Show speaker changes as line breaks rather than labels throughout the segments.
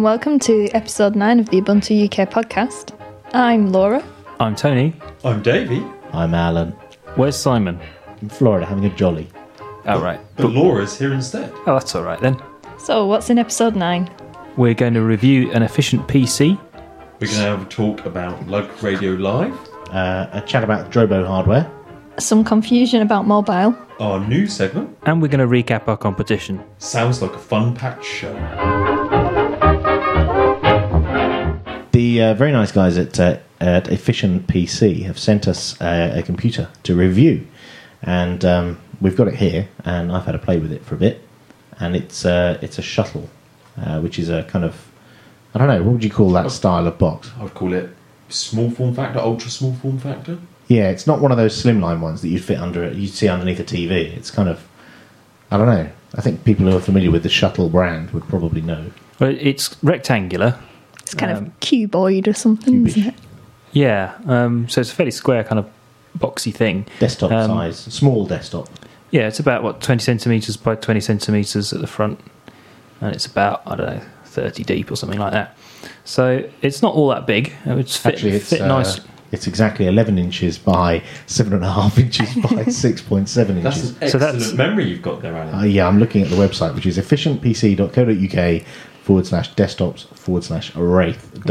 and welcome to episode 9 of the Ubuntu UK podcast. I'm Laura.
I'm Tony.
I'm Davey.
I'm Alan.
Where's Simon?
In Florida, having a jolly.
Oh, right.
But Laura's here instead.
Oh, that's all right then.
So, what's in episode 9?
We're going to review an efficient PC.
We're going to have a talk about Lug Radio Live,
A chat about Drobo hardware.
Some confusion about mobile.
our new segment.
And we're going to recap our competition.
Sounds like a fun-packed show.
The very nice guys at Efficient PC have sent us a computer to review. And we've got it here, and I've had a play with it for a bit. And it's a shuttle, which is a kind of, I don't know, what would you call that style of box?
I would call it small form factor, ultra small form factor.
Yeah, it's not one of those slimline ones that you'd see underneath a TV. It's kind of, I don't know. I think people who are familiar with the Shuttle brand would probably know.
Well, it's rectangular.
It's kind of cuboid or something,
cubish.
isn't it?
Yeah, so it's a fairly square kind of boxy thing.
Desktop size, small desktop.
Yeah, it's about, 20 centimetres by 20 centimetres at the front. And it's about, 30 deep or something like that. So it's not all that big. It would fit nice.
It's exactly 11 inches by 7.5 inches by 6.7 inches.
That's an excellent memory you've got there, Alan.
Yeah, I'm looking at the website, which is efficientpc.co.uk/desktops/Wraith,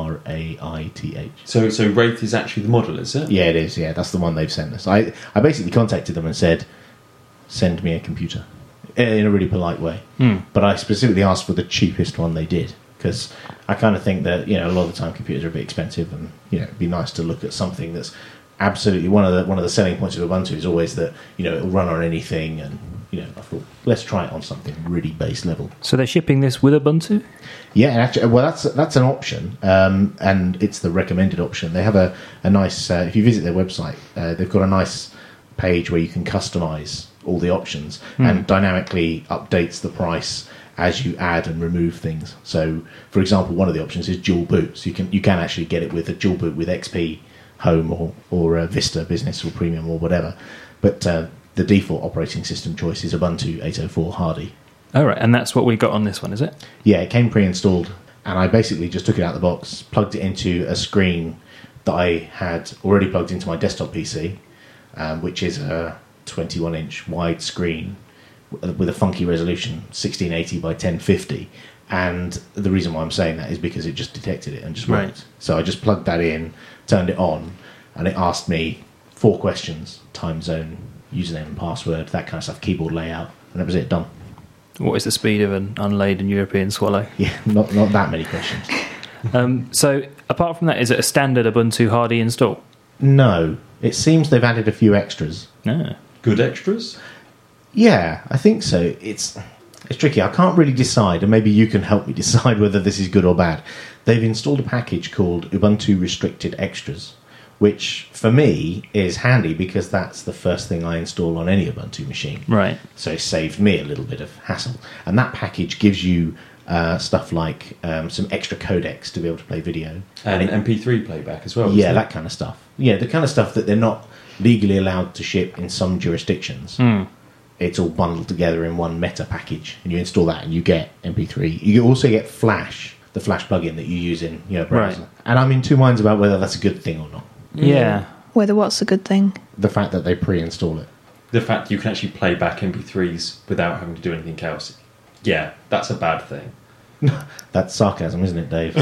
WRAITH.
So Wraith is actually the model, is it?
Yeah, it is. Yeah, that's the one they've sent us. I basically contacted them and said, send me a computer in a really polite way. But I specifically asked for the cheapest one they did, because I kind of think that, a lot of the time computers are a bit expensive, and it'd be nice to look at something that's absolutely one of the selling points of Ubuntu is always that it'll run on anything, and I thought let's try it on something really base level.
So they're shipping this with Ubuntu?
Yeah, and actually, well, that's an option, and it's the recommended option. They have a nice if you visit their website, they've got a nice page where you can customize all the options and dynamically updates the price as you add and remove things. So, for example, one of the options is dual boot. So you can actually get it with a dual boot with XP Home or Vista Business or Premium or whatever. But the default operating system choice is Ubuntu 8.04 Hardy.
Oh, right. And that's what we got on this one, is it?
Yeah, it came pre-installed, and I basically just took it out of the box, plugged it into a screen that I had already plugged into my desktop PC, which is a 21-inch wide screen with a funky resolution, 1680 by 1050. And the reason why I'm saying that is because it just detected it and just worked.
Right.
So I just plugged that in, turned it on, and it asked me 4 questions: time zone, username and password, that kind of stuff, keyboard layout, and that was it, done.
What is the speed of an unladen European swallow?
Yeah, not that many questions.
So apart from that, is it a standard Ubuntu Hardy install?
No, it seems they've added a few extras.
No.
Good extras?
Yeah, I think so. It's tricky. I can't really decide, and maybe you can help me decide whether this is good or bad. They've installed a package called Ubuntu Restricted Extras, which for me is handy because that's the first thing I install on any Ubuntu machine.
Right.
So it saved me a little bit of hassle. And that package gives you stuff like some extra codecs to be able to play video.
And MP3 playback as well.
Yeah, that kind of stuff. Yeah, the kind of stuff that they're not legally allowed to ship in some jurisdictions. It's all bundled together in one meta package, and you install that and you get MP3. You also get Flash, the Flash plugin that you use in your browser.
Right.
And I'm in two minds about whether that's a good thing or not.
Yeah.
Whether what's a good thing?
The fact that they pre-install it.
The fact you can actually play back MP3s without having to do anything else. Yeah, that's a bad thing.
That's sarcasm, isn't it, Dave?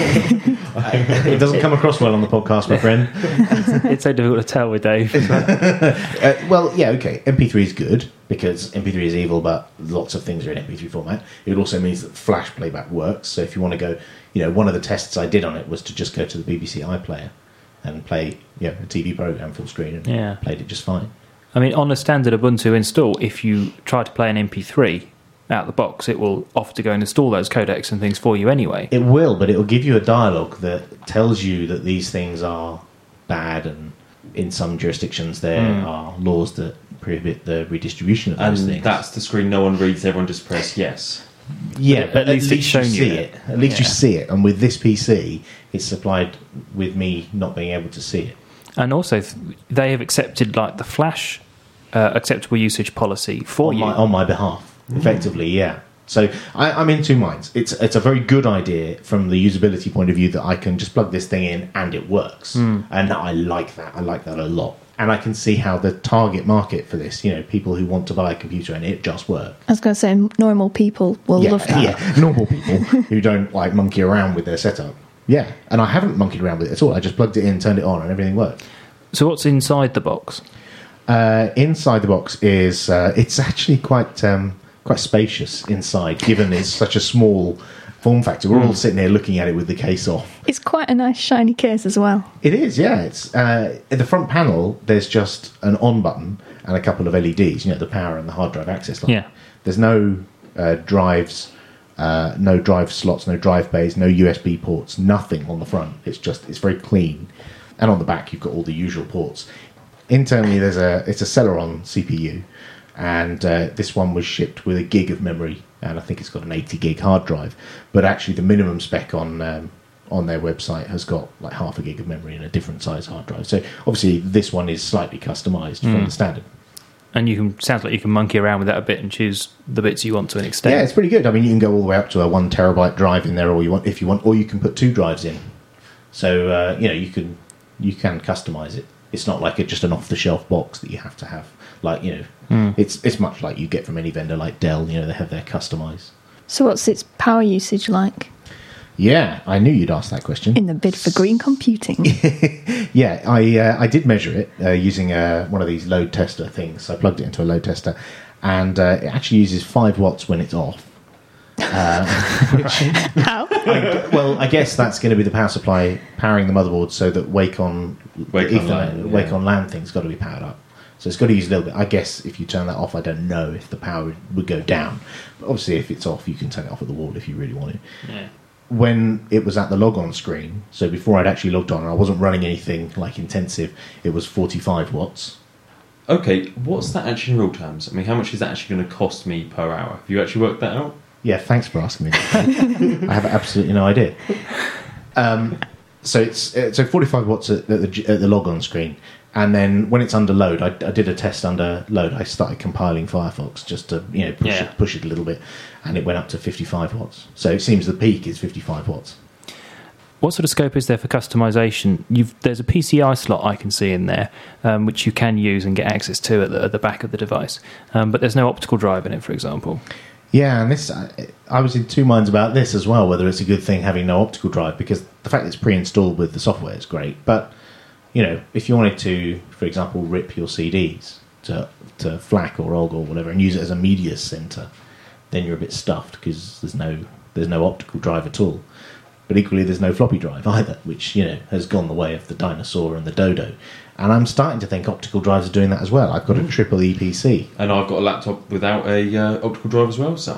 It doesn't come across well on the podcast, my friend.
It's so difficult to tell with Dave.
Well, yeah, okay. MP3 is good because MP3 is evil, but lots of things are in MP3 format. It also means that Flash playback works. So if you want to go, one of the tests I did on it was to just go to the BBC iPlayer and play a TV program full screen, and played it just fine.
I mean, on a standard Ubuntu install, if you try to play an MP3 out the box, it will offer to go and install those codecs and things for you anyway.
It will, but it will give you a dialogue that tells you that these things are bad, and in some jurisdictions there are laws that prohibit the redistribution of those things.
And that's the screen no one reads, everyone just press yes.
Yeah, but
at least it's shown you
it. At least you see it, and with this PC, it's supplied with me not being able to see it.
And also, they have accepted the Flash acceptable usage policy for you.
On my behalf. Effectively, yeah. So I'm in two minds. It's a very good idea from the usability point of view that I can just plug this thing in and it works. And I like that. I like that a lot. And I can see how the target market for this, people who want to buy a computer and it just works.
I was going to say, normal people will love that.
Yeah, normal people who don't like monkey around with their setup. Yeah, and I haven't monkeyed around with it at all. I just plugged it in, turned it on, and everything worked.
So what's inside the box?
Inside the box is it's actually quite spacious inside, given it's such a small form factor. We're all sitting here looking at it with the case off.
It's quite a nice shiny case as well.
It is, yeah. It's at the front panel. There's just an on button and a couple of LEDs. The power and the hard drive access line.
Yeah.
There's no drives, no drive slots, no drive bays, no USB ports, nothing on the front. It's very clean, and on the back you've got all the usual ports. Internally, it's a Celeron CPU. And this one was shipped with 1 gig of memory, and I think it's got an 80 gig hard drive. But actually, the minimum spec on their website has got like 0.5 gig of memory and a different size hard drive. So obviously, this one is slightly customised from the standard.
And sounds like you can monkey around with that a bit and choose the bits you want to an extent.
Yeah, it's pretty good. I mean, you can go all the way up to a 1 terabyte drive in there, or if you want, or you can put 2 drives in. So you can customise it. It's not like just an off the shelf box that you have to have. It's much like you get from any vendor like Dell. They have their customised.
So what's its power usage like?
Yeah, I knew you'd ask that question.
In the bid for green computing.
Yeah, I did measure it using one of these load tester things. So I plugged it into a load tester, and it actually uses 5 watts when it's off.
How?
I guess that's going to be the power supply powering the motherboard, so that Wake on LAN thing's got to be powered up. So it's got to use a little bit. I guess if you turn that off, I don't know if the power would go down. But obviously, if it's off, you can turn it off at the wall if you really want to.
Yeah.
When it was at the log-on screen, so before I'd actually logged on and I wasn't running anything like intensive, it was 45 watts.
Okay, what's that actually in real terms? I mean, how much is that actually going to cost me per hour? Have you actually worked that out?
Yeah, thanks for asking me that. I have absolutely no idea. So it's 45 watts at the log-on screen, and then when it's under load, I did a test under load. I started compiling Firefox just to push it a little bit, and it went up to 55 watts. So it seems the peak is 55 watts.
What sort of scope is there for customisation? There's a PCI slot I can see in there, which you can use and get access to at the back of the device, but there's no optical drive in it, for example.
Yeah, and I was in two minds about this as well, whether it's a good thing having no optical drive, because the fact that it's pre-installed with the software is great. But, if you wanted to, for example, rip your CDs to FLAC or OGG or whatever and use it as a media center, then you're a bit stuffed because there's no optical drive at all. But equally, there's no floppy drive either, which, has gone the way of the Dinosaur and the Dodo. And I'm starting to think optical drives are doing that as well. I've got a triple EPC,
and I've got a laptop without a optical drive as well. So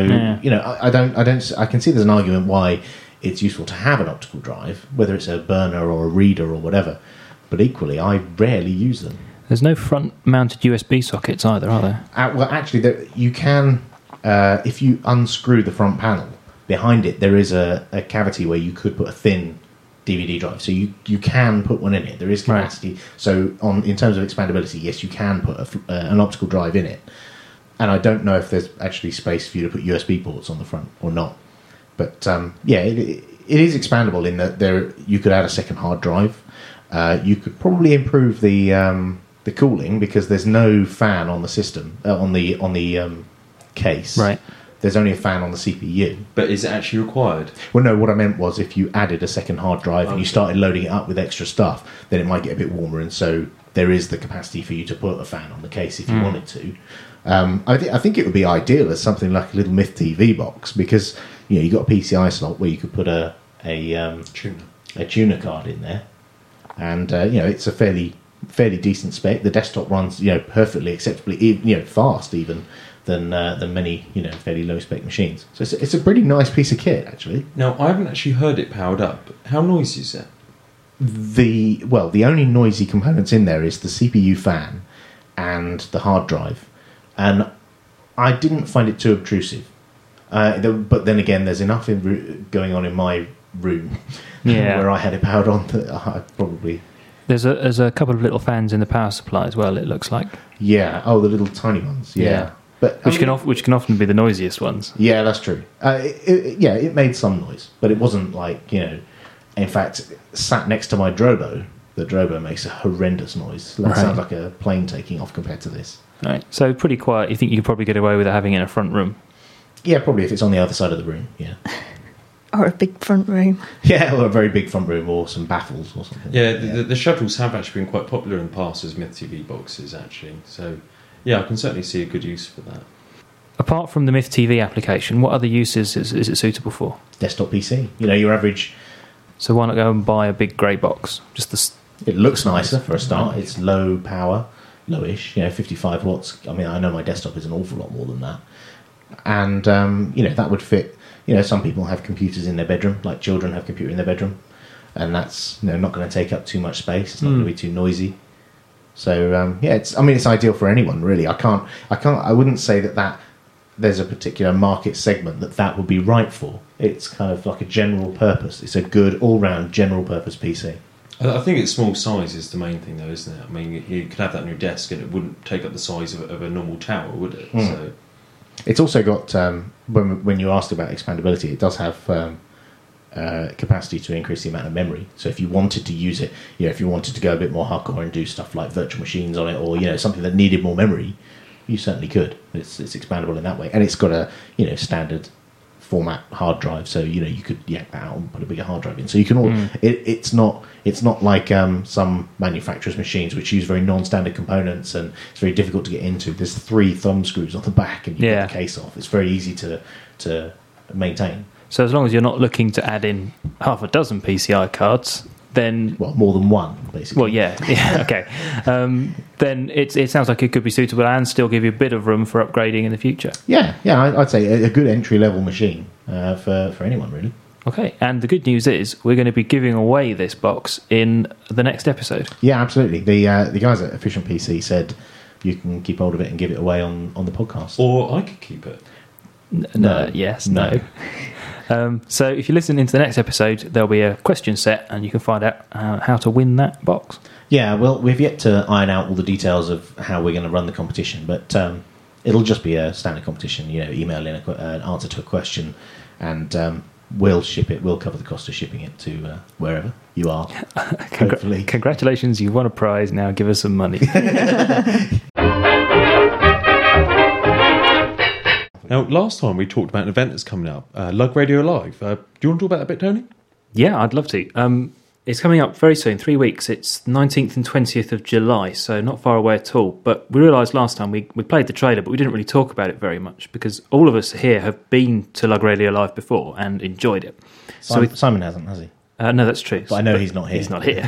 I can see there's an argument why it's useful to have an optical drive, whether it's a burner or a reader or whatever. But equally, I rarely use them.
There's no front-mounted USB sockets either, are there?
Well, actually, you can if you unscrew the front panel. Behind it, there is a cavity where you could put a thin DVD drive, so you can put one in it. There is capacity. Right. So in terms of expandability, yes, you can put an optical drive in it. And I don't know if there's actually space for you to put USB ports on the front or not. But it is expandable in that you could add a second hard drive. You could probably improve the cooling because there's no fan on the system on the case.
Right.
There's only a fan on the CPU.
But is it actually required?
Well, no, what I meant was if you added a second hard drive and you started loading it up with extra stuff, then it might get a bit warmer, and so there is the capacity for you to put a fan on the case if you wanted to. I think it would be ideal as something like a little Myth TV box, because you got a PCI slot where you could put a tuner card in there, and it's a fairly decent spec. The desktop runs perfectly acceptably, fast even. Than many fairly low spec machines. So it's a pretty nice piece of kit actually.
Now I haven't actually heard it powered up. How noisy is it?
The only noisy components in there is the CPU fan and the hard drive, and I didn't find it too obtrusive. But then again, there's enough going on in my room where I had it powered on that I probably.
There's a couple of little fans in the power supply as well. It looks like.
Yeah. Oh, the little tiny ones. Yeah. But
which can often be the noisiest ones.
Yeah, that's true. It made some noise, but it wasn't like, in fact, sat next to my Drobo, the Drobo makes a horrendous noise. That sounds like a plane taking off compared to this.
Right. So pretty quiet. You think you could probably get away with it having it in a front room?
Yeah, probably if it's on the other side of the room, yeah.
Or a big front room.
Yeah, or a very big front room, or some baffles or something.
Yeah, the shuttles have actually been quite popular in the past as Myth TV boxes, actually. So, yeah, I can certainly see a good use for that.
Apart from the Myth TV application, what other uses is it suitable for?
Desktop PC. Your average...
So why not go and buy a big grey box?
It looks nicer for a start. It's low power, lowish, 55 watts. I mean, I know my desktop is an awful lot more than that. And, that would fit... some people have computers in their bedroom, like children have a computer in their bedroom, and that's not going to take up too much space. It's not going to be too noisy. So it's ideal for anyone really. I wouldn't say that there's a particular market segment that would be right for. It's kind of like a general purpose. It's a good all-round general purpose PC.
I think its small size is the main thing, though, isn't it? I mean, you could have that on your desk, and it wouldn't take up the size of a normal tower, would it? So.
It's also got, when you asked about expandability, it does have capacity to increase the amount of memory. So if you wanted to use it, if you wanted to go a bit more hardcore and do stuff like virtual machines on it, or something that needed more memory, you certainly could. It's expandable in that way, and it's got a standard format hard drive, so you could yank that out and put a bigger hard drive in. So you can it's not like some manufacturers' machines which use very non-standard components, and it's very difficult to get into. There's 3 thumb screws on the back, and you get the case off. It's very easy to maintain.
So as long as you're not looking to add in half a dozen PCI cards, then
more than one, basically.
Well, okay. Then it sounds like it could be suitable and still give you a bit of room for upgrading in the future.
Yeah. I'd say a good entry level machine for anyone really.
Okay, and the good news is we're going to be giving away this box in the next episode.
Yeah, absolutely. The guys at Efficient PC said you can keep hold of it and give it away on the podcast.
Or I could keep it.
No. So if you listen into the next episode, there'll be a question set, and you can find out how to win that box.
Yeah, well, we've yet to iron out all the details of how we're going to run the competition, but it'll just be a standard competition. Email in an answer to a question, and we'll ship it. We'll cover the cost of shipping it to wherever you are. Hopefully,
congratulations! You won a prize. Now give us some money.
Now, last time we talked about an event that's coming up, Lug Radio Live. Do you want to talk about that a bit, Tony?
Yeah, I'd love to. It's coming up very soon, 3 weeks. It's 19th and 20th of July, so not far away at all. But we realised last time we played the trailer, but we didn't really talk about it very much because all of us here have been to Lug Radio Live before and enjoyed it.
Simon hasn't, has he?
No, that's true.
But I know he's not here.
He's not here.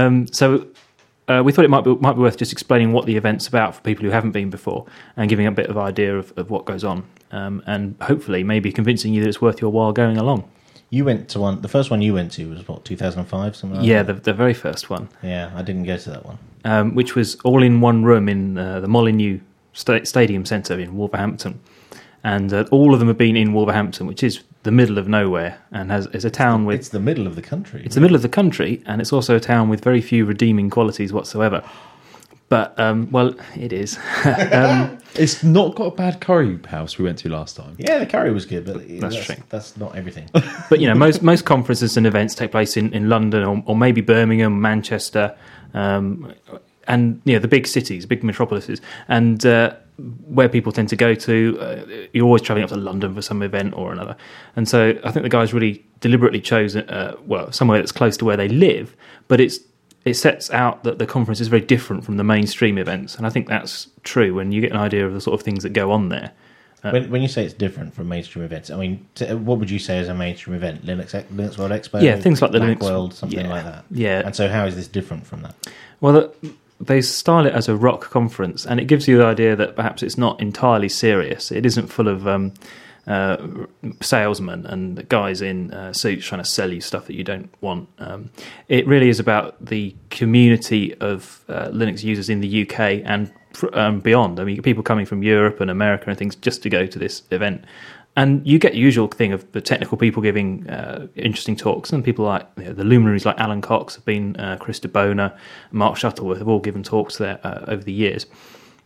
We thought it might be worth just explaining what the event's about for people who haven't been before and giving a bit of idea of what goes on. And hopefully maybe convincing you that it's worth your while going along.
You went to one. The first one you went to was, 2005? Something like that?
The very first one.
Yeah, I didn't go to that one.
Which was all in one room in the Molineux Stadium Centre in Wolverhampton. And all of them have been in Wolverhampton, which is the middle of nowhere, and is a town with...
It's the middle of the country.
It's the middle of the country, and it's also a town with very few redeeming qualities whatsoever. But, it is.
It's not got a bad curry house we went to last time.
Yeah, the curry was good, but
that's true.
That's not everything.
But, most conferences and events take place in London or maybe Birmingham, Manchester, and, the big cities, big metropolises. And where people tend to go to, you're always travelling up to London for some event or another. And so I think the guys really deliberately chose, somewhere that's close to where they live, but it sets out that the conference is very different from the mainstream events, and I think that's true when you get an idea of the sort of things that go on there.
When you say it's different from mainstream events, I mean, what would you say is a mainstream event? Linux World Expo?
Yeah, things like the
Linux
World,
something like that.
Yeah.
And so how is this different from that?
Well, they style it as a rock conference, and it gives you the idea that perhaps it's not entirely serious. It isn't full of salesmen and guys in suits trying to sell you stuff that you don't want. It really is about the community of Linux users in the UK and beyond. I mean, people coming from Europe and America and things just to go to this event. And you get the usual thing of the technical people giving interesting talks, and people like the luminaries like Alan Cox have been, Chris DeBona, Mark Shuttleworth have all given talks there over the years.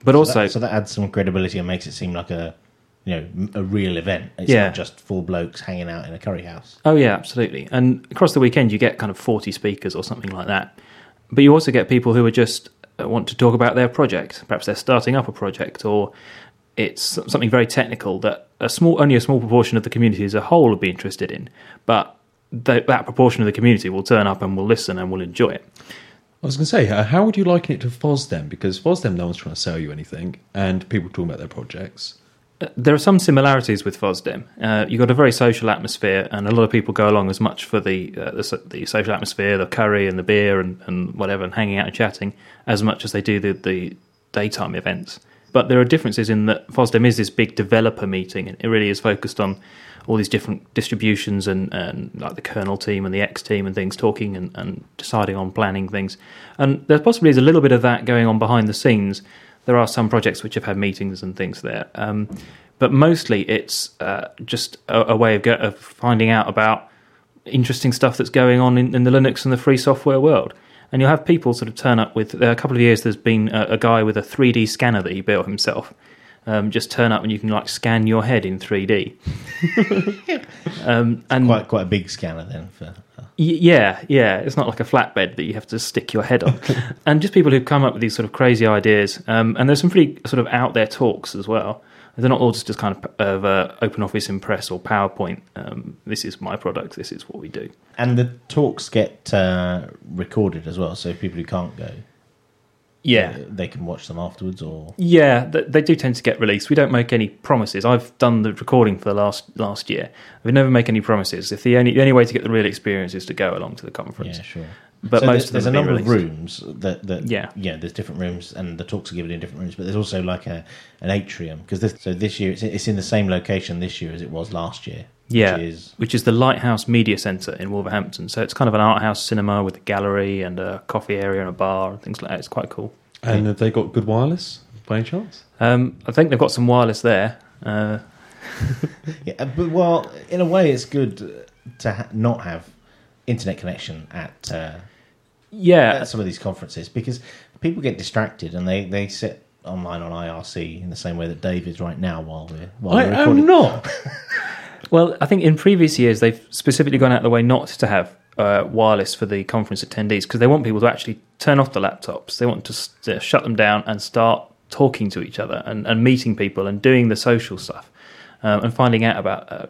But also,
so that adds some credibility and makes it seem like a real event. It's
Yeah.
not just four blokes hanging out in a curry house.
oh yeah, absolutely. And across the weekend, you get kind of 40 speakers or something like that. But you also get people who are just want to talk about their project. Perhaps they're starting up a project, or it's something very technical that only a small proportion of the community as a whole will be interested in. But that proportion of the community will turn up and will listen and will enjoy it.
I was going to say, how would you liken it to FOSDEM? Because FOSDEM, no one's trying to sell you anything, and people talking about their projects.
There are some similarities with FOSDEM. You've got a very social atmosphere, and a lot of people go along as much for the social atmosphere, the curry and the beer and whatever, and hanging out and chatting, as much as they do the daytime events. But there are differences in that FOSDEM is this big developer meeting, and it really is focused on all these different distributions and like the kernel team and the X team and things, talking and deciding on planning things. And there possibly is a little bit of that going on behind the scenes. There are some projects which have had meetings and things there. But mostly it's just a way of finding out about interesting stuff that's going on in the Linux and the free software world. And you'll have people sort of turn up with... a couple of years there's been a guy with a 3D scanner that he built himself. Just turn up and you can like scan your head in 3D. And
Quite a big scanner then for...
Yeah. It's not like a flatbed that you have to stick your head on. And just people who've come up with these sort of crazy ideas. And there's some pretty sort of out there talks as well. They're not all just kind of OpenOffice Impress or PowerPoint. This is my product. This is what we do.
And the talks get recorded as well, so if people who can't go, they can watch them afterwards. Or
they do tend to get released. We don't make any promises. I've done the recording for the last year. We never make any promises. If the only way to get the real experience is to go along to the conference.
Yeah, sure.
But
so
most
there's
of them
a number
have
of
been
rooms that there's different rooms, and the talks are given in different rooms. But there's also like an atrium, because this year it's in the same location this year as it was last year.
Yeah, which is the Lighthouse Media Centre in Wolverhampton. So it's kind of an art house cinema with a gallery and a coffee area and a bar and things like that. It's quite cool.
And have they got good wireless by any chance?
I think they've got some wireless there.
Yeah, but well, in a way, it's good to not have internet connection at some of these conferences, because people get distracted and they sit online on IRC in the same way that Dave is right now while we're recording.
am not.
Well, I think in previous years they've specifically gone out of the way not to have wireless for the conference attendees, because they want people to actually turn off the laptops. They want to shut them down and start talking to each other and meeting people and doing the social stuff. And finding out about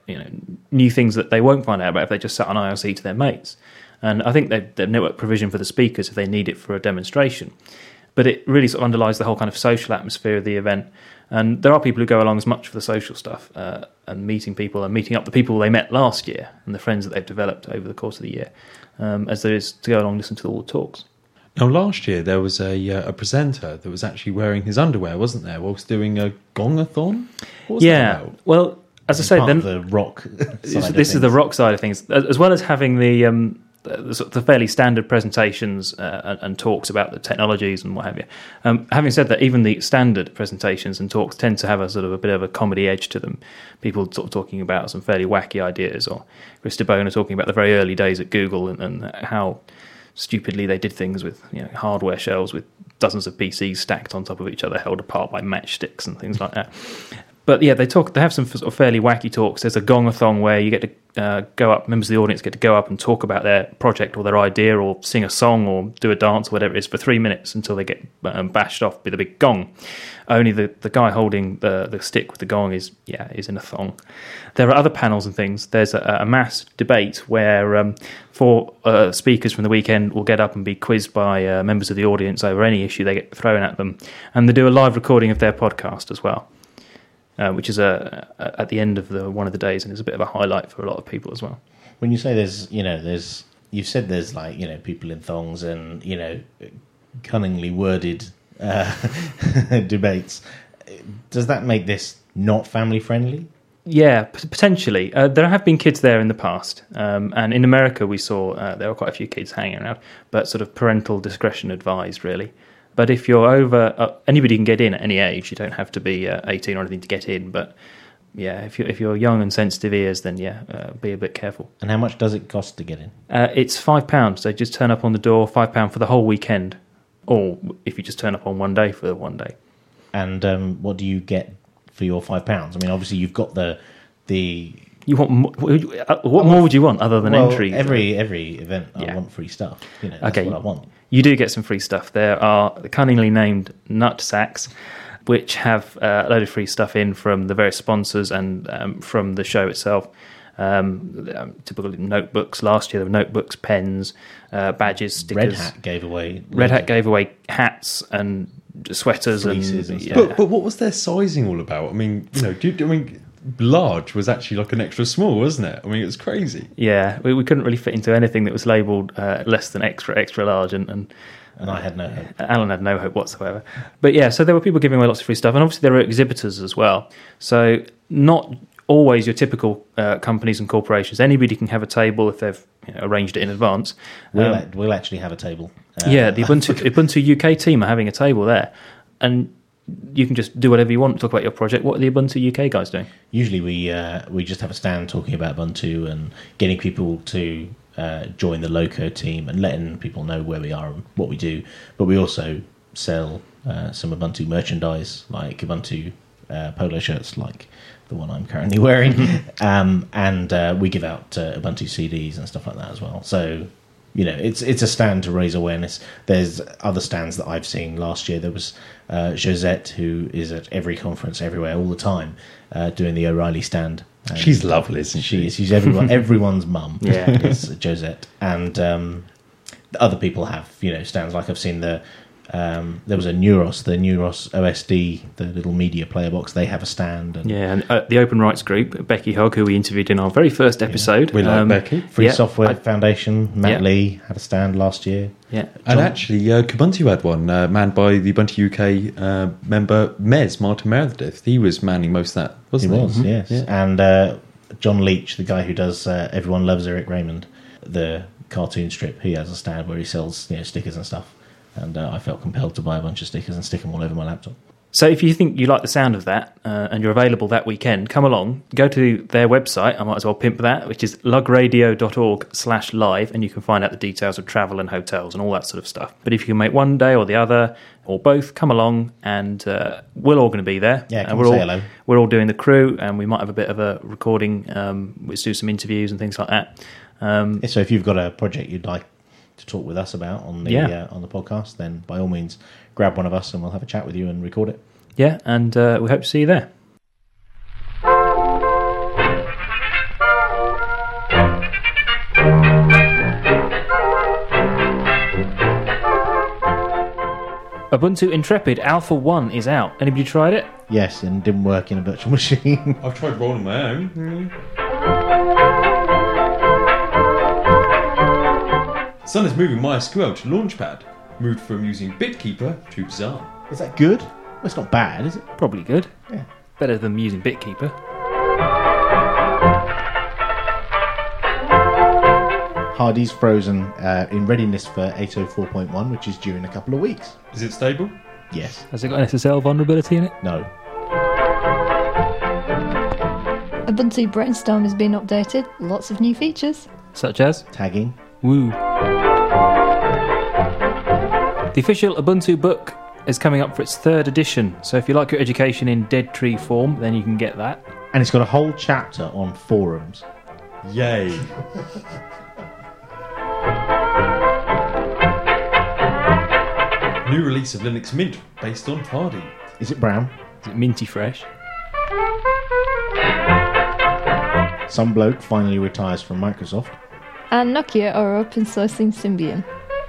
new things that they won't find out about if they just sat on IRC to their mates. And I think they've network provision for the speakers if they need it for a demonstration. But it really sort of underlies the whole kind of social atmosphere of the event. And there are people who go along as much for the social stuff and meeting people and meeting up the people they met last year and the friends that they've developed over the course of the year, as there is to go along and listen to all the talks.
Now, last year there was a presenter that was actually wearing his underwear, wasn't there, whilst doing a gongathon? What was that about?
Well, as I said,
part of the rock side
this is the rock side of things, as well as having the fairly standard presentations and talks about the technologies and what have you. Having said that, even the standard presentations and talks tend to have a sort of a bit of a comedy edge to them. People sort of talking about some fairly wacky ideas, or Chris DeBona talking about the very early days at Google and how stupidly they did things with hardware shelves with dozens of PCs stacked on top of each other, held apart by matchsticks and things like that. But yeah, they have some sort of fairly wacky talks. There's a gongathon where you get to go up, members of the audience get to go up and talk about their project or their idea or sing a song or do a dance or whatever it is for 3 minutes until they get bashed off with a big gong. Only the guy holding the stick with the gong is in a thong. There are other panels and things. There's a mass debate where 4 speakers from the weekend will get up and be quizzed by members of the audience over any issue they get thrown at them. And they do a live recording of their podcast as well. Which is at the end of one of the days, and is a bit of a highlight for a lot of people as well.
When you say there's you've said there's like people in thongs and cunningly worded debates. Does that make this not family friendly?
Yeah, potentially. There have been kids there in the past, and in America we saw there were quite a few kids hanging around, but sort of parental discretion advised, really. But if you're over, anybody can get in at any age. You don't have to be 18 or anything to get in. But yeah, if you're young and sensitive ears, then be a bit careful.
And how much does it cost to get in?
It's £5. They just turn up on the door, £5 for the whole weekend. Or if you just turn up on one day for one day.
And what do you get for your £5? I mean, obviously you've got the.
You want what more would you want other than entries?
Every event, I want free stuff. That's what I want.
You do get some free stuff. There are the cunningly named nut sacks, which have a load of free stuff in from the various sponsors and from the show itself. Typical notebooks. Last year there were notebooks, pens, badges, stickers.
Red Hat gave away
hats and sweaters,
fleeces
and
stuff.
But what was their sizing all about? I mean, large was actually like an extra small, wasn't it? I mean, it was crazy.
Yeah, we couldn't really fit into anything that was labelled less than extra large, and
I had no hope.
Alan had no hope whatsoever. But yeah, so there were people giving away lots of free stuff, and obviously there were exhibitors as well. So not always your typical companies and corporations. Anybody can have a table if they've arranged it in advance.
We'll actually have a table.
The Ubuntu UK team are having a table there, and you can just do whatever you want, talk about your project. What are the Ubuntu UK guys doing?
Usually we just have a stand talking about Ubuntu and getting people to join the Loco team and letting people know where we are and what we do. But we also sell some Ubuntu merchandise, like Ubuntu polo shirts, like the one I'm currently wearing, and we give out Ubuntu CDs and stuff like that as well. So it's a stand to raise awareness. There's other stands that I've seen. Last year there was Josette, who is at every conference everywhere all the time, doing the O'Reilly stand. And
she's lovely, isn't she?
She's everyone's mum.
Yeah,
is Josette. And other people have stands. Like I've seen there was the Neuros OSD, the little media player box. They have a stand.
And the Open Rights Group, Becky Hogg, who we interviewed in our very first episode.
We like Becky.
Free Software Foundation, Matt Lee had a stand last year.
Yeah,
and actually, Kubuntu had one manned by the Ubuntu UK member Martin Meredith. He was manning most of that, wasn't he?
He was, yes. Yeah. And John Leach, the guy who does Everyone Loves Eric Raymond, the cartoon strip, he has a stand where he sells stickers and stuff. And I felt compelled to buy a bunch of stickers and stick them all over my laptop.
So if you think you like the sound of that and you're available that weekend, come along, go to their website, I might as well pimp that, which is lugradio.org/live, and you can find out the details of travel and hotels and all that sort of stuff. But if you can make one day or the other, or both, come along, and we're all going to be there.
Yeah,
come
say hello.
We're all doing the crew, and we might have a bit of a recording, let's do some interviews and things like that.
So if you've got a project you'd like to talk with us about on the podcast, then by all means grab one of us and we'll have a chat with you and record it.
Yeah, and we hope to see you there. Ubuntu Intrepid Alpha 1 is out. Anybody tried it?
Yes, and didn't work in a virtual machine.
I've tried rolling my own. Sun is moving MySQL to Launchpad. Moved from using BitKeeper to Bazaar.
Is that good? Well, it's not bad, is it?
Probably good.
Yeah.
Better than using BitKeeper.
Hardy's frozen in readiness for 804.1, which is due in a couple of weeks.
Is it stable?
Yes.
Has it got an SSL vulnerability in it?
No.
Ubuntu Brainstorm has been updated. Lots of new features.
Such as?
Tagging.
Woo. The official Ubuntu book is coming up for its 3rd edition, so if you like your education in dead tree form, then you can get that.
And it's got a whole chapter on forums.
Yay. New release of Linux Mint based on Hardy.
Is it brown?
Is it minty fresh?
Some bloke finally retires from Microsoft.
And Nokia are open sourcing Symbian.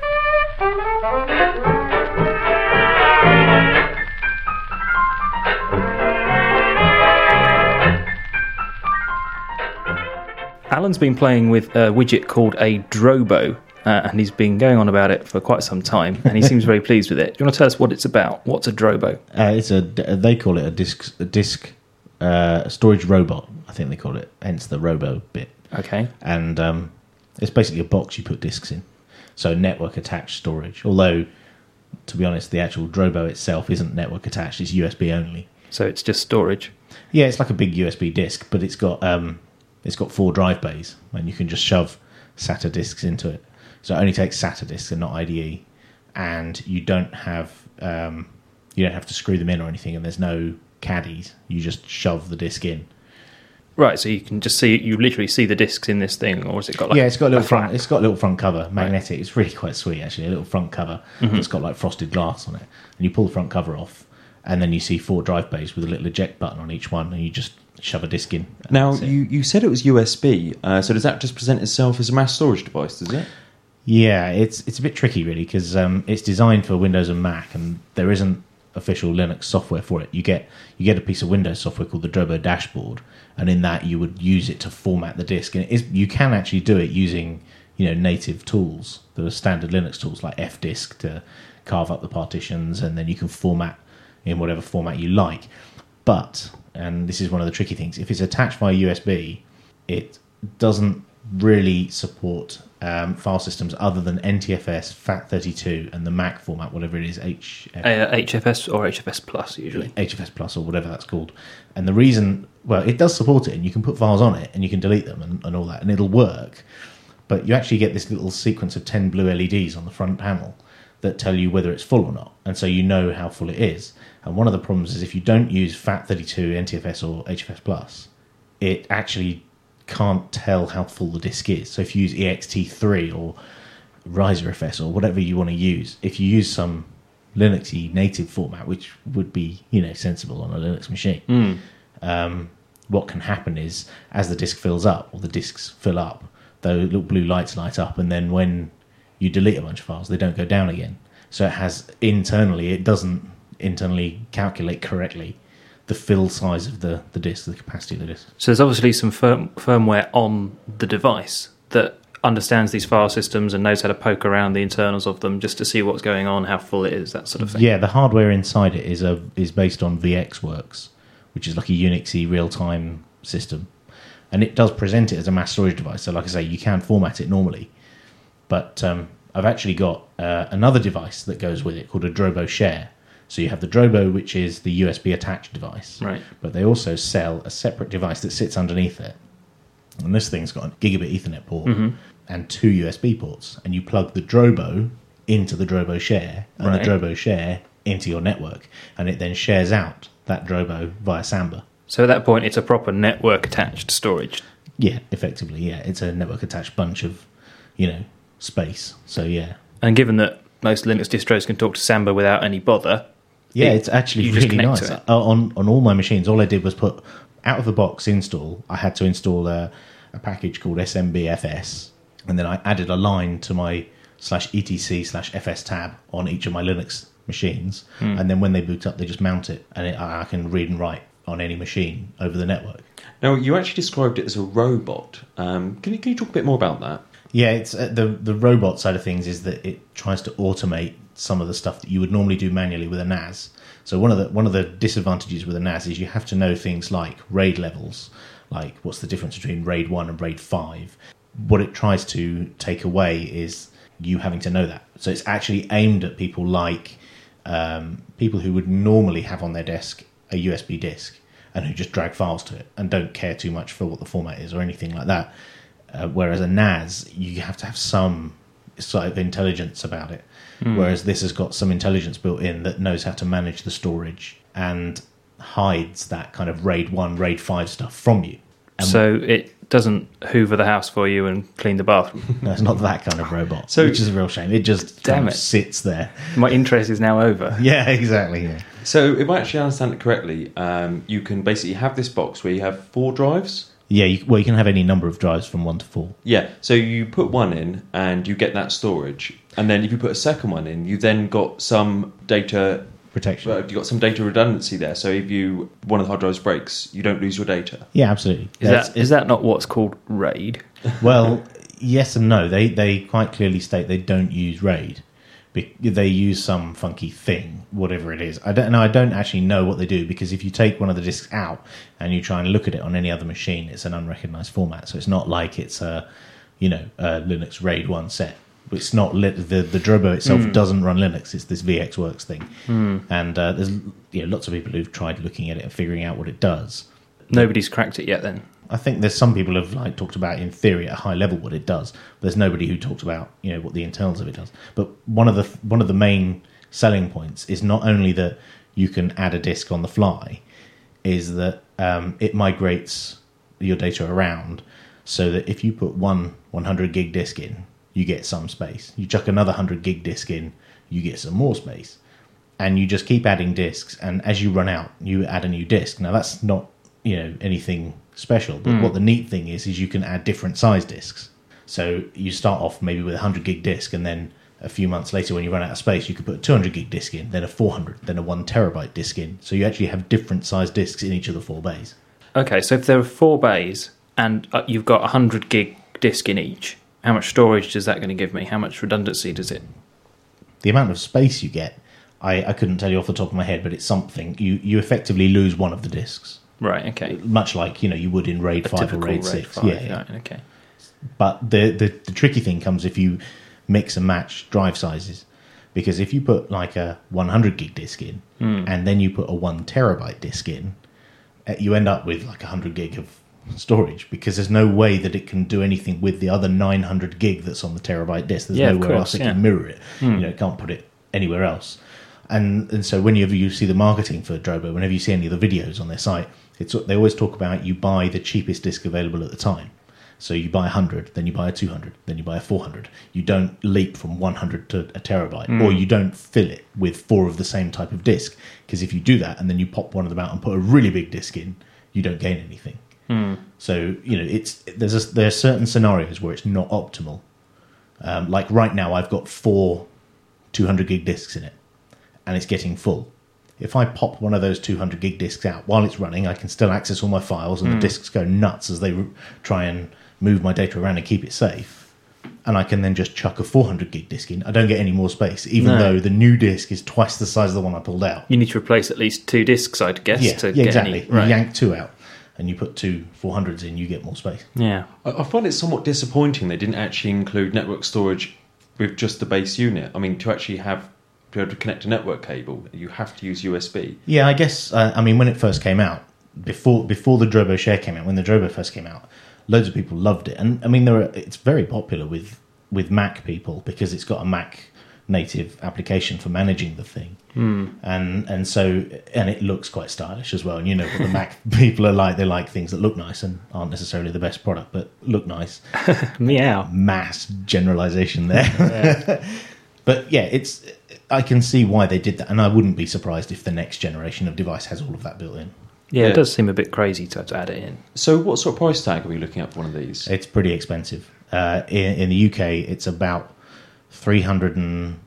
Alan's been playing with a widget called a Drobo, and he's been going on about it for quite some time, and he seems very pleased with it. Do you want to tell us what it's about? What's a Drobo?
They call it a disk storage robot, I think they call it, hence the robo bit.
Okay.
And it's basically a box you put disks in. So network attached storage. Although, to be honest, the actual Drobo itself isn't network attached, it's USB only.
So it's just storage?
Yeah, it's like a big USB disk, but it's got 4 drive bays, and you can just shove SATA disks into it. So it only takes SATA disks and not IDE. And you don't have You don't have to screw them in or anything, and there's no caddies. You just shove the disc in.
Right, so you can just see, you literally see the discs in this thing, or has it got like
it's got a little front.
flap?
It's got a little front cover, magnetic. Right. It's really quite sweet, actually. A little front cover that's got like frosted glass on it, and you pull the front cover off, and then you see 4 drive bays with a little eject button on each one, and you just shove a disc in.
Now, you said it was USB, so does that just present itself as a mass storage device, does it?
Yeah, it's a bit tricky, really, because it's designed for Windows and Mac, and there isn't official Linux software for it. You get a piece of Windows software called the Drobo Dashboard, and in that you would use it to format the disk. And you can actually do it using native tools. There are standard Linux tools like fdisk to carve up the partitions, and then you can format in whatever format you like. But, and this is one of the tricky things, if it's attached via USB, it doesn't really support file systems other than NTFS, FAT32, and the Mac format, whatever it is,
HFS or HFS Plus, usually.
HFS Plus or whatever that's called. And the reason, well, it does support it, and you can put files on it, and you can delete them and all that, and it'll work. But you actually get this little sequence of 10 blue LEDs on the front panel that tell you whether it's full or not, and so you know how full it is. And one of the problems is if you don't use FAT32, NTFS, or HFS Plus, it actually can't tell how full the disk is. So if you use ext3 or RiserFS or whatever you want to use, if you use some Linuxy native format, which would be sensible on a Linux machine, what can happen is as the disk fills up, or the disks fill up, the little blue lights light up, and then when you delete a bunch of files, they don't go down again. So it doesn't internally calculate correctly the fill size of the disk, the capacity of the disk.
So there's obviously some firmware on the device that understands these file systems and knows how to poke around the internals of them just to see what's going on, how full it is, that sort of thing.
Yeah, the hardware inside it is based on VxWorks, which is like a Unixy real-time system. And it does present it as a mass storage device. So like I say, you can format it normally. But I've actually got another device that goes with it called a Drobo Share. So you have the Drobo, which is the USB attached device.
Right.
But they also sell a separate device that sits underneath it. And this thing's got a gigabit Ethernet port and 2 USB ports. And you plug the Drobo into the Drobo Share and the Drobo Share into your network. And it then shares out that Drobo via Samba.
So at that point, it's a proper network-attached storage.
Yeah, effectively, yeah. It's a network-attached bunch of, space. So, yeah.
And given that most Linux distros can talk to Samba without any bother...
Yeah, it's actually really nice. On all my machines, all I did was put out-of-the-box install. I had to install a package called SMBFS, and then I added a line to my /etc/fs tab on each of my Linux machines, and then when they boot up, they just mount it, and I can read and write on any machine over the network.
Now, you actually described it as a robot. Can you talk a bit more about that?
Yeah, it's the robot side of things is that it tries to automate some of the stuff that you would normally do manually with a NAS. So one of the disadvantages with a NAS is you have to know things like RAID levels, like what's the difference between RAID 1 and RAID 5. What it tries to take away is you having to know that. So it's actually aimed at people like people who would normally have on their desk a USB disk and who just drag files to it and don't care too much for what the format is or anything like that. Whereas a NAS, you have to have some sort of intelligence about it. Whereas this has got some intelligence built in that knows how to manage the storage and hides that kind of RAID 1, RAID 5 stuff from you.
So it doesn't hoover the house for you and clean the bathroom?
No, it's not that kind of robot, which is a real shame. It just sits there.
My interest is now over.
Yeah, exactly. Yeah.
So if I actually understand it correctly, you can basically have this box where you have 4 drives.
Yeah, you can have any number of drives from 1 to 4.
Yeah, so you put one in and you get that storage. And then if you put a second one in, you then got some data...
protection.
You've got some data redundancy there. So if one of the hard drives breaks, you don't lose your data.
Yeah, absolutely.
Is that not what's called RAID?
Well, yes and no. They quite clearly state they don't use RAID. They use some funky thing, whatever it is. I don't actually know what they do, because if you take one of the disks out and you try and look at it on any other machine, it's an unrecognized format. So it's not like it's a Linux RAID 1 set. It's not the Drobo itself doesn't run Linux. It's this VxWorks thing, and there's lots of people who've tried looking at it and figuring out what it does.
Nobody's cracked it yet, then.
I think there's some people who've talked about in theory at a high level what it does. But there's nobody who talked about what the internals of it does. But one of the main selling points is not only that you can add a disk on the fly, is that it migrates your data around so that if you put one 100 gig disk in, you get some space. You chuck another 100 gig disk in, you get some more space. And you just keep adding disks, and as you run out, you add a new disk. Now, that's not anything special, but what the neat thing is you can add different size disks. So you start off maybe with a 100 gig disk, and then a few months later when you run out of space, you could put a 200 gig disk in, then a 400, then a 1 terabyte disk in. So you actually have different size disks in each of the 4 bays.
Okay, so if there are 4 bays and you've got a 100 gig disk in each, how much storage is that going to give me? How much redundancy does it?
The amount of space you get, I couldn't tell you off the top of my head, but it's something. You effectively lose one of the disks.
Right, okay.
Much like you would in RAID 5 or RAID 6.
5,
yeah.
Right, okay.
But the tricky thing comes if you mix and match drive sizes. Because if you put like a 100 gig disk in, and then you put a 1 terabyte disk in, you end up with like 100 gig of storage, because there's no way that it can do anything with the other 900 gig that's on the terabyte disk. There's nowhere else it can mirror it. It can't put it anywhere else. And so whenever you see the marketing for Drobo, whenever you see any of the videos on their site, they always talk about you buy the cheapest disk available at the time. So you buy 100, then you buy a 200, then you buy a 400. You don't leap from 100 to a terabyte, or you don't fill it with 4 of the same type of disk. Because if you do that and then you pop one of them out and put a really big disk in, you don't gain anything. So there are certain scenarios where it's not optimal. Like right now, I've got 4 200 gig disks in it, and it's getting full. If I pop one of those 200 gig disks out while it's running, I can still access all my files, and the disks go nuts as they try and move my data around and keep it safe. And I can then just chuck a 400 gig disk in. I don't get any more space, even though the new disk is twice the size of the one I pulled out.
You need to replace at least 2 disks, I'd guess.
Yeah,
get
exactly.
Any, right.
You yank 2 out, and you put 2 400s in, you get more space.
Yeah.
I find it somewhat disappointing they didn't actually include network storage with just the base unit. I mean, to actually be able to connect a network cable, you have to use USB.
Yeah, I guess, when it first came out, before the Drobo Share came out, when the Drobo first came out, loads of people loved it. And, it's very popular with Mac people because it's got a Mac native application for managing the thing. And it looks quite stylish as well. And you know what the Mac people are like. They like things that look nice and aren't necessarily the best product, but look nice.
Meow.
Mass generalization there. Yeah. But yeah, I can see why they did that, and I wouldn't be surprised if the next generation of device has all of that built in.
Yeah, it does seem a bit crazy to add it in.
So what sort of price tag are we looking at for one of these?
It's pretty expensive. In the UK, it's about £320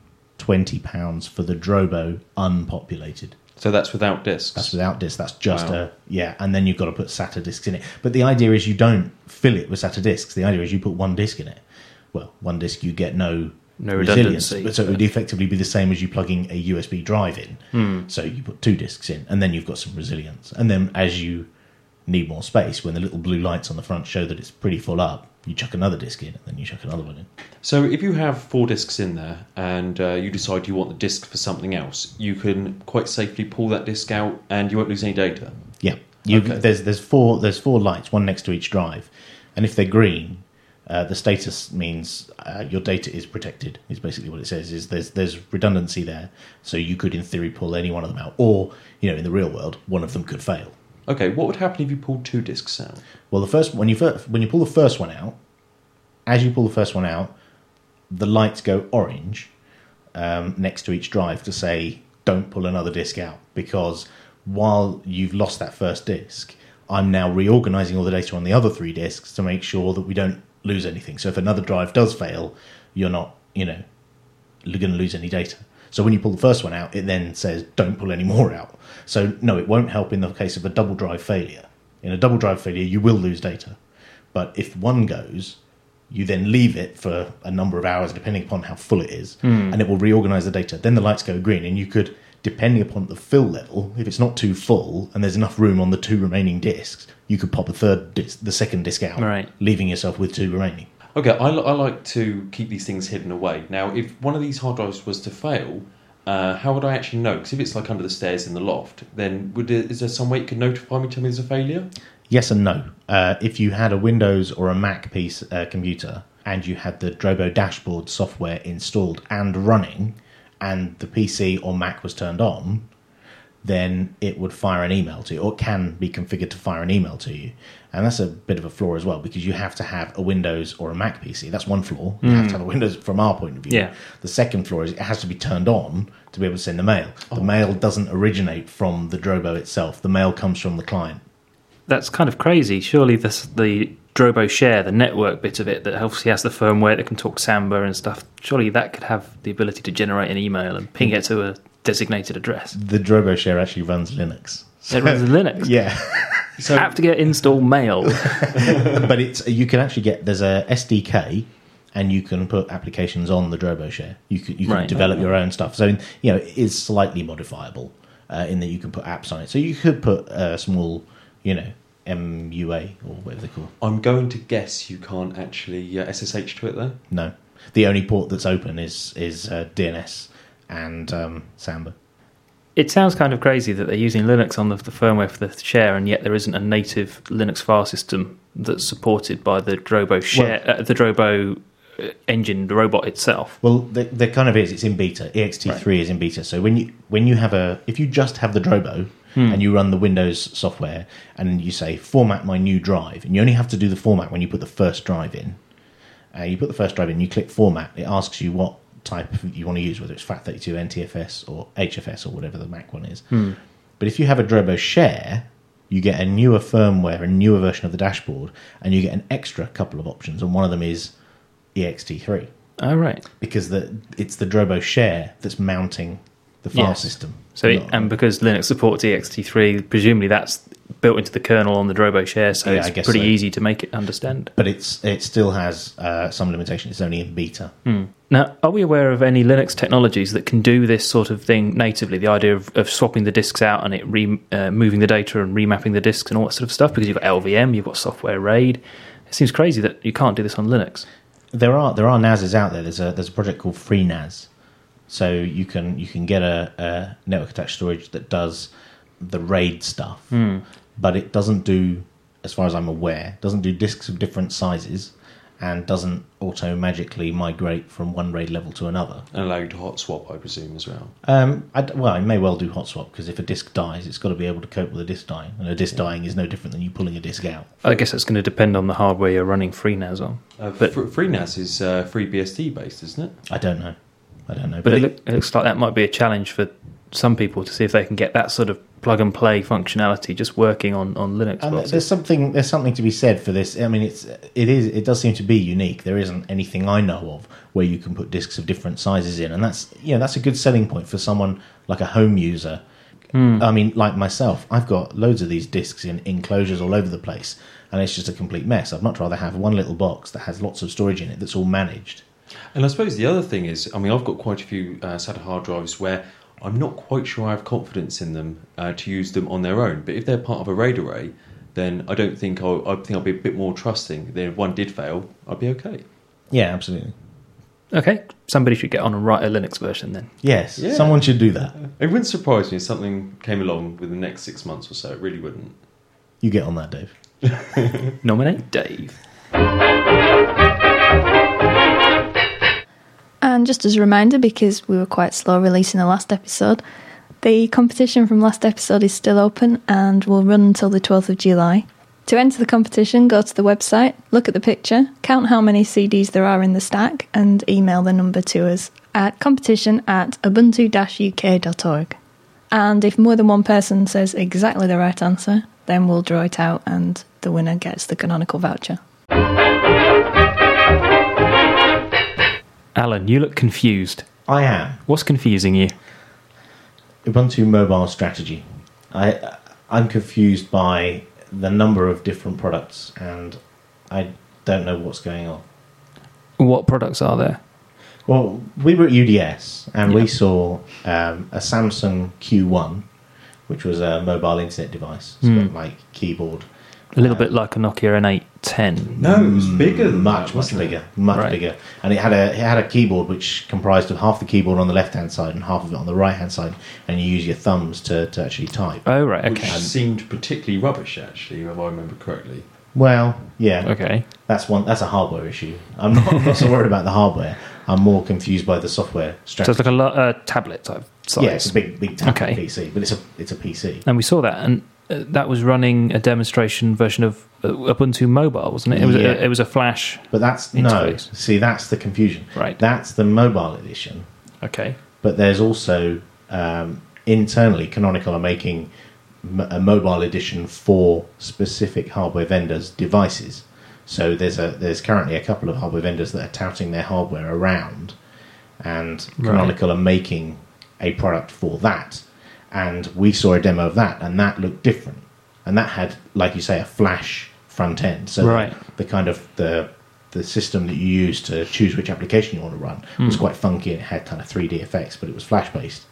for the Drobo unpopulated.
So that's without discs?
That's without discs. That's just and then you've got to put SATA discs in it. But the idea is you don't fill it with SATA discs. The idea is you put 1 disc in it. Well, 1 disc, you get no
redundancy.
So it would effectively be the same as you plugging a USB drive in. So you put 2 discs in, and then you've got some resilience. And then as you need more space, when the little blue lights on the front show that it's pretty full up, you chuck another disc in, and then you chuck another one in.
So if you have 4 discs in there, and you decide you want the disc for something else, you can quite safely pull that disc out, and you won't lose any data.
Yeah, there's four lights, one next to each drive, and if they're green, the status means your data is protected. Is basically what it says. Is there's redundancy there, so you could in theory pull any one of them out, or in the real world, one of them could fail.
Okay, what would happen if you pulled 2 discs out?
Well, when you pull the first one out, as you pull the first one out, the lights go orange next to each drive to say don't pull another disc out, because while you've lost that first disc, I'm now reorganizing all the data on the other 3 discs to make sure that we don't lose anything. So if another drive does fail, you're not going to lose any data. So when you pull the first one out, it then says don't pull any more out. So no, it won't help in the case of a double drive failure. In a double drive failure, you will lose data. But if one goes, you then leave it for a number of hours, depending upon how full it is, and it will reorganize the data. Then the lights go green, and you could, depending upon the fill level, if it's not too full and there's enough room on the 2 remaining discs, you could pop the second disc out,
right,
leaving yourself with 2 remaining.
Okay, I like to keep these things hidden away. Now, if one of these hard drives was to fail, how would I actually know? Because if it's like under the stairs in the loft, then is there some way you could notify me, tell me there's a failure?
Yes and no. If you had a Windows or a Mac computer and you had the Drobo dashboard software installed and running, and the PC or Mac was turned on, then it would fire an email to you, or it can be configured to fire an email to you. And that's a bit of a flaw as well, because you have to have a Windows or a Mac PC. That's one flaw. You have to have a Windows from our point of view.
Yeah.
The second flaw is it has to be turned on to be able to send the mail. The mail doesn't originate from the Drobo itself. The mail comes from the client.
That's kind of crazy. Surely the Drobo Share, the network bit of it, that obviously has the firmware that can talk Samba and stuff, surely that could have the ability to generate an email and ping it to a designated address.
The Drobo Share actually runs Linux.
It runs Linux.
Yeah.
So apt-get install mail.
But you can actually there's a SDK, and you can put applications on the Drobo Share. You can
Right.
develop your own stuff. So it is slightly modifiable in that you can put apps on it. So you could put a small, MUA or whatever they call it.
I'm going to guess you can't actually SSH to it though.
No, the only port that's open is DNS and Samba.
It sounds kind of crazy that they're using Linux on the firmware for the Share, and yet there isn't a native Linux file system that's supported by the Drobo Share, the Drobo engine, the robot itself.
Well, there kind of is. It's in beta. EXT3 is in beta. So when you have if you just have the Drobo and you run the Windows software and you say format my new drive, and you only have to do the format when you put the first drive in. You put the first drive in, you click format. It asks you what type you want to use, whether it's FAT32, NTFS, or HFS, or whatever the Mac one is. But if you have a Drobo Share, you get a newer firmware, a newer version of the dashboard, and you get an extra couple of options, and one of them is EXT3.
Oh, right.
Because it's the Drobo Share that's mounting the file system.
So, and because Linux supports ext3, presumably that's built into the kernel on the Drobo Share, so
Yeah, I
it's
guess
pretty
so.
easy to make it understand.
But it still has some limitation. It's only in beta.
Now, are we aware of any Linux technologies that can do this sort of thing natively? The idea of swapping the disks out and it moving the data and remapping the disks and all that sort of stuff? Because you've got LVM, you've got software RAID. It seems crazy that you can't do this on Linux.
There are NASs out there. There's a project called FreeNAS. So you can get a network attached storage that does the RAID stuff, but it doesn't do, as far as I'm aware, doesn't do disks of different sizes, and doesn't auto magically migrate from one RAID level to another.
And allow you to hot swap, I presume, as well.
It may well do hot swap, because if a disk dies, it's got to be able to cope with a disk dying, and a disk dying is no different than you pulling a disk out.
I guess that's going to depend on the hardware you're running FreeNAS on.
But FreeNAS is FreeBSD based, isn't it?
I don't know.
But it looks like that might be a challenge for some people to see if they can get that sort of plug-and-play functionality just working on Linux
And
boxes.
there's something to be said for this. I mean, it does seem to be unique. There isn't anything I know of where you can put disks of different sizes in, and that's a good selling point for someone like a home user. I mean, like myself, I've got loads of these disks in enclosures all over the place, and it's just a complete mess. I'd much rather have one little box that has lots of storage in it that's all managed.
And I suppose the other thing is, I mean, I've got quite a few SATA hard drives where I'm not quite sure I have confidence in them to use them on their own. But if they're part of a RAID array, then I think I'll be a bit more trusting. Then if one did fail, I'd be okay.
Yeah, absolutely.
Okay, somebody should get on and write a Linux version then.
Yes,
Yeah.
someone should do that.
It wouldn't surprise me if something came along within the next 6 months or so. It really wouldn't.
You get on that, Dave.
Nominate Dave.
And just as a reminder, because we were quite slow releasing the last episode, the competition from last episode is still open and will run until the 12th of July. To enter the competition, go to the website, look at the picture, count how many CDs there are in the stack, and email the number to us at competition@ubuntu-uk.org. And if more than one person says exactly the right answer, then we'll draw it out and the winner gets the Canonical voucher.
Alan, you look confused.
I am.
What's confusing you?
Ubuntu mobile strategy. I'm confused by the number of different products, and I don't know what's going on.
What products are there?
Well, we were at UDS, and
Yeah.
we saw a Samsung Q1, which was a mobile internet device. It's got like keyboard.
A little bit like a Nokia N810.
No, it was bigger than
much
that, wasn't it?
much
Right.
bigger, and it had a keyboard which comprised of half the keyboard on the left hand side and half of it on the right hand side, and you use your thumbs to actually type.
Oh, right,
Which
okay.
seemed particularly rubbish, actually, if I remember correctly.
Well, yeah,
Okay.
that's a hardware issue. I'm not so worried about the hardware. I'm more confused by the software
So
strategy.
it's like a tablet type size.
Yeah, it's a big tablet
Okay.
PC, but it's a PC.
And we saw that, and that was running a demonstration version of Ubuntu Mobile, wasn't it?
Yeah.
It was a Flash.
But that's
interface.
See, that's the confusion.
Right.
That's the mobile edition.
Okay.
But there's also internally, Canonical are making a mobile edition for specific hardware vendors' devices. So there's currently a couple of hardware vendors that are touting their hardware around, and Canonical are making a product for that. And we saw a demo of that, and that looked different. And that had, like you say, a Flash front end. So the kind of the system that you use to choose which application you want to run was quite funky, and it had kind of 3D effects, but it was Flash based.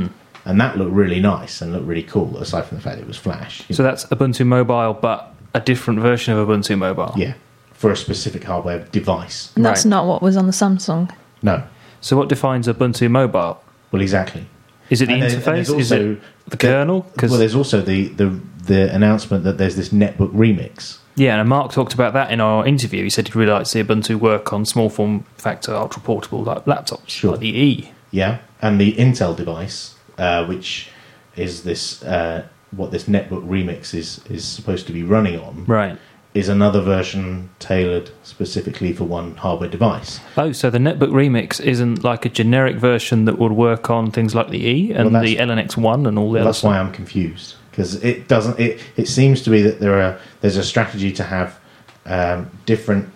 And that looked really nice and looked really cool, aside from the fact that it was Flash.
So that's Ubuntu Mobile, but a different version of Ubuntu Mobile.
Yeah, for a specific hardware device.
And that's
Right.
not what was on the Samsung.
No.
So what defines Ubuntu Mobile?
Well, exactly.
Is it the
And
interface?
there's
Is
also
it the kernel?
Well, there's also the announcement that there's this netbook remix.
Yeah, and Mark talked about that in our interview. He said he'd really like to see Ubuntu work on small form factor, ultra portable laptops,
Sure.
like the E.
Yeah, and the Intel device, which is this what this netbook remix is supposed to be running on,
Right.
is another version tailored specifically for one hardware device.
Oh, so the Netbook Remix isn't like a generic version that would work on things like the E and
Well,
the LNX1 and all the
Well,
other
that's
stuff?
why I'm confused, because it doesn't. It seems to be that there's a strategy to have different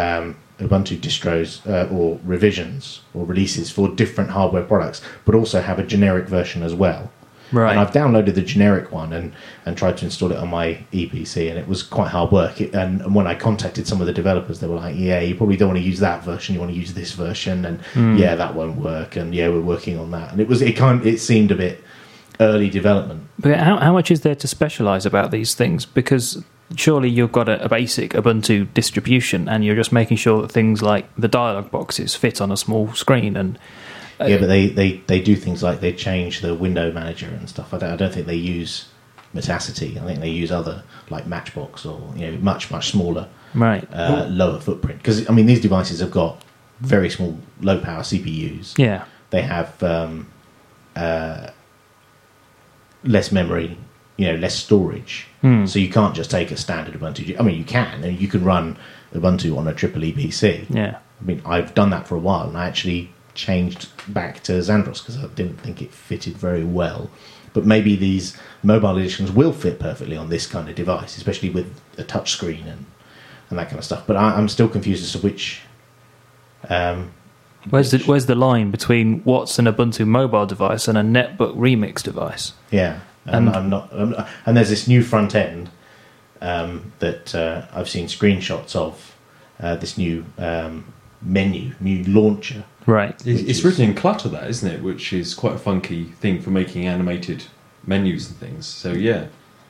Ubuntu distros or revisions or releases for different hardware products, but also have a generic version as well.
Right.
And I've downloaded the generic one and tried to install it on my EPC, and it was quite hard work. And when I contacted some of the developers, they were like, "Yeah, you probably don't want to use that version. You want to use this version, and yeah, that won't work. And yeah, we're working on that." And it seemed a bit early development.
But how much is there to specialise about these things? Because surely you've got a basic Ubuntu distribution, and you're just making sure that things like the dialog boxes fit on a small screen. And
Yeah, but they do things like they change the window manager and stuff. I don't think they use Metacity. I think they use other, like Matchbox or much smaller,
right,
lower footprint. Because I mean, these devices have got very small, low power CPUs.
yeah,
They have less memory, less storage. So you can't just take a standard Ubuntu. I mean, you can, and you can run Ubuntu on a triple PC.
yeah.
I mean, I've done that for a while, and I actually changed back to Xandros because I didn't think it fitted very well. But maybe these mobile editions will fit perfectly on this kind of device, especially with a touch screen and that kind of stuff. But I'm still confused as to which.
Where's the line between what's an Ubuntu mobile device and a Netbook Remix device?
Yeah, and I'm not. And there's this new front end that I've seen screenshots of. This new menu, new launcher.
Right.
It's written in Clutter, that, isn't it? Which is quite a funky thing for making animated menus and things. So yeah.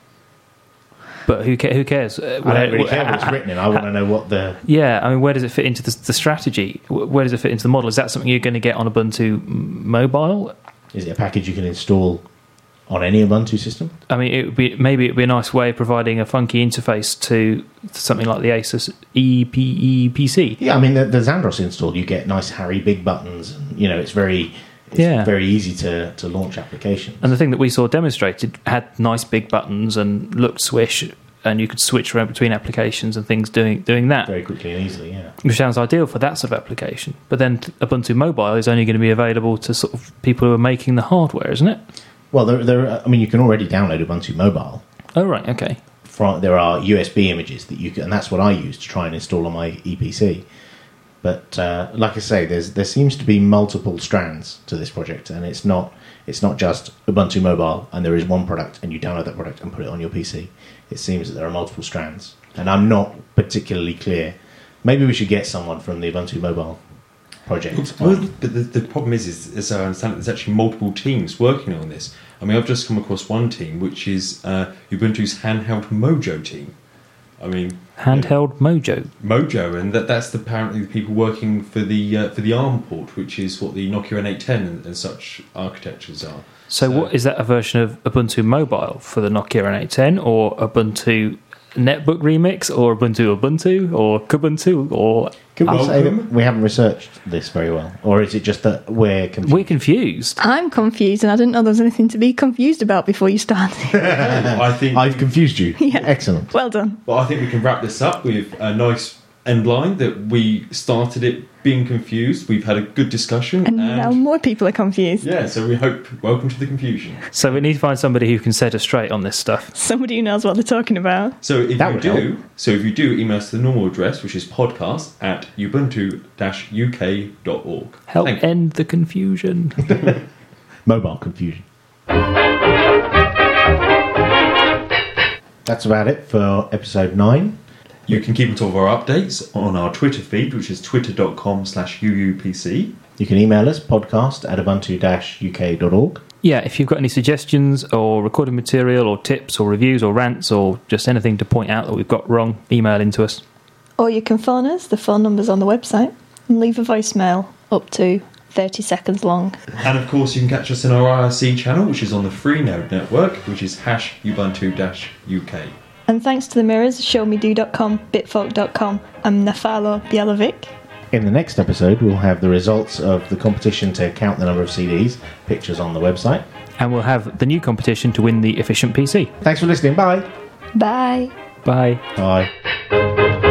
But who cares?
I don't really care what it's written in. I want to know what the.
Yeah, I mean, where does it fit into the strategy? Where does it fit into the model? Is that something you're going to get on Ubuntu Mobile?
Is it a package you can install on any Ubuntu system?
I mean, maybe it'd be a nice way of providing a funky interface to something like the Asus EPC.
Yeah, I mean, the Xandros install, you get nice, hairy, big buttons, and it's very easy to launch applications.
And the thing that we saw demonstrated had nice big buttons and looked swish, and you could switch around between applications and things doing that.
Very quickly and easily, yeah.
Which sounds ideal for that sort of application. But then Ubuntu Mobile is only going to be available to sort of people who are making the hardware, isn't it?
Well, I mean, you can already download Ubuntu Mobile.
Oh, right, okay.
There are USB images that you can, and that's what I use to try and install on my EPC. But like I say, there seems to be multiple strands to this project, and it's not just Ubuntu Mobile and there is one product and you download that product and put it on your PC. It seems that there are multiple strands, and I'm not particularly clear. Maybe we should get someone from the Ubuntu Mobile project.
Well, the problem is, as I understand it, there's actually multiple teams working on this. I mean, I've just come across one team, which is Ubuntu's handheld Mojo team. I mean,
Handheld Mojo,
and that's apparently the people working for the ARM port, which is what the Nokia N810 and such architectures are.
So what is that, a version of Ubuntu Mobile for the Nokia N810 or Ubuntu Netbook Remix or Ubuntu or Kubuntu or...
Could we say
Welcome.
that we haven't researched this very well? Or is it just that we're confused?
We're confused.
I'm confused, and I didn't know there was anything to be confused about before you started.
I think.
I've confused you.
Yeah.
Excellent.
Well done.
Well, I think we can wrap this up with a nice end line that we started it being confused. We've had a good discussion,
And now more people are confused.
yeah. So we hope. Welcome to the confusion.
So we need to find somebody who can set us straight on this stuff.
Somebody who knows what they're talking about.
So if
That
you
would
do,
help.
email us to the normal address, which is podcast@ubuntu-uk.org.
Help
Thank you.
end the confusion.
Mobile confusion. That's about it for episode 9.
You can keep on top of our updates on our Twitter feed, which is twitter.com/UUPC.
You can email us, podcast@ubuntu-uk.org.
Yeah, if you've got any suggestions or recording material or tips or reviews or rants or just anything to point out that we've got wrong, email into us.
Or you can phone us, the phone number's on the website, and leave a voicemail up to 30 seconds long.
And of course, you can catch us in our IRC channel, which is on the Freenode network, which is #Ubuntu-UK.
And thanks to the mirrors, showmedo.com, bitfolk.com, and Nafalo Bielovic.
In the next episode, we'll have the results of the competition to count the number of CDs, pictures on the website.
And we'll have the new competition to win the efficient PC.
Thanks for listening. Bye.
Bye.
Bye.
Bye.